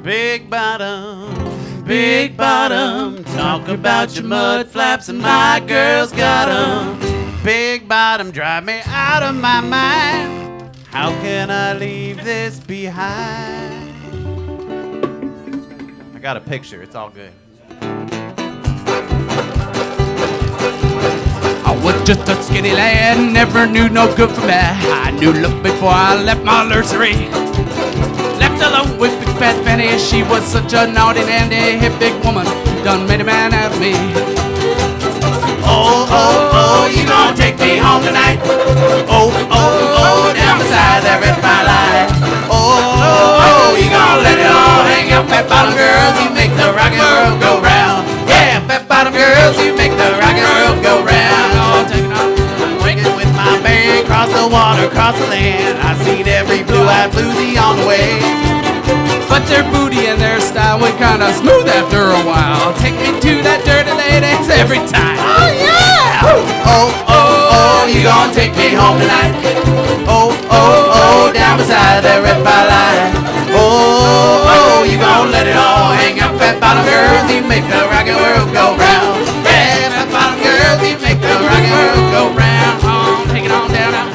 Big bottom, talk about your mud flaps and my girl's got 'em. Big bottom, drive me out of my mind. How can I leave this behind? I got a picture, it's all good. I was just a skinny lad, never knew no good from bad. I knew love before I left my nursery. Left alone with Big Fat Fanny, she was such a naughty nanny. Hip big woman, done made a man out of me. Oh, oh, oh, you gonna take me home tonight? Oh, oh, oh, down beside that red fire light. Oh, oh, oh, you gonna let it all hang out? Fat bottom girls, you make the rock and roll go round. Yeah, fat bottom girls, you make the rock and roll go round. Oh, take it off. I'm waking with my band, cross the water, cross the land. I seen every blue-eyed bluesy on the way. But their booty and their style went kinda smooth after a while. Take me to that dirty ladies every time. Oh, yeah! Oh, oh, oh, you gonna take me home tonight? Oh, oh, oh, down beside that red fire light. Oh, oh, you gonna let it all hang out? Fat bottom girls, you make the rock and roll go round. Yeah, fat bottom girls, you make the rock and roll go round. Oh, take it on down now.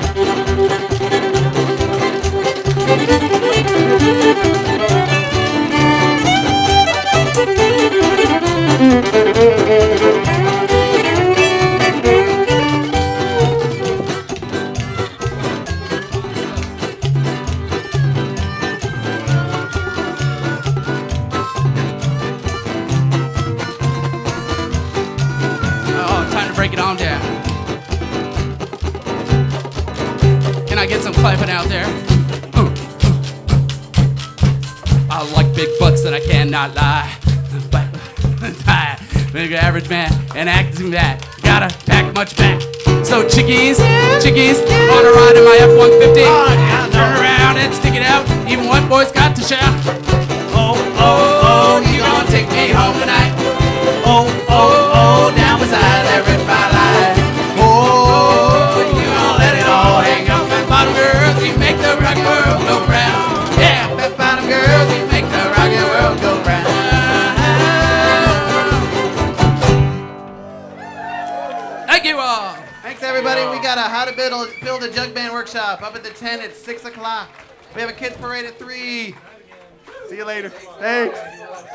Break it on down. Can I get some clapping out there? I like big butts and I cannot lie. But big average man and acting that gotta pack much back. So chickies, wanna ride in my F-150? Turn around and stick it out. Even one boy's got to shout. Oh, oh, oh, you gonna take me home tonight? Oh, oh, oh, down beside that red fire light. Oh, you gonna let it all hang out? Fat bottom girls, you make the rock and roll go round. Yeah, fat bottom girls, you make the rock and roll go round. Thank you all. Thanks, everybody. We got a How to Build a Jug Band workshop up at the 10 at 6 o'clock. We have a kids parade at 3. See you later. Thanks.